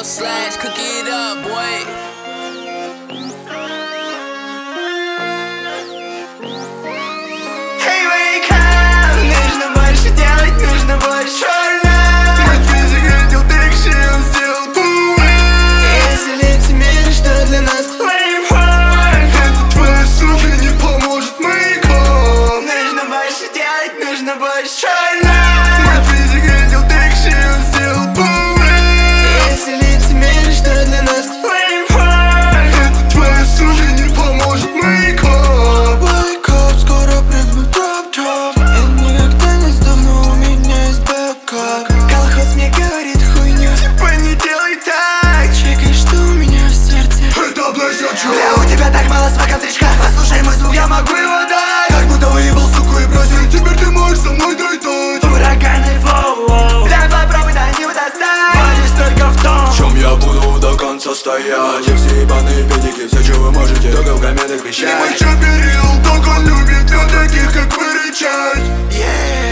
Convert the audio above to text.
slash, cook it up, boy. Hey, wake up! Нужно больше делать, нужно больше. Мой физик родил трикши, он сделал бум. Если лицемерие, что для нас леймхайп, это твоя сука не поможет мейком. Нужно больше делать, нужно больше. Мой физик родил трикши, он сделал бум. Если лицемерие, что для нас леймхайп, это твоя сука не поможет мейком. Колхоз мне говорит хуйню, типа не делай так. Чекай, что у меня в сердце. Это блэсячу. Бля, у тебя так мало смака в тречках. Послушай мой звук, я могу его дать. Как будто выебал суку и бросил. Теперь ты можешь со мной дойтать. Ураганный флоу. Бля, попробуй до него достать. Валюсь только в том, в чем я буду до конца стоять. И все ебаные педики, все, что вы можете, только в комментах вещать. И мой чоперил, только любит для таких, как вы, рычать.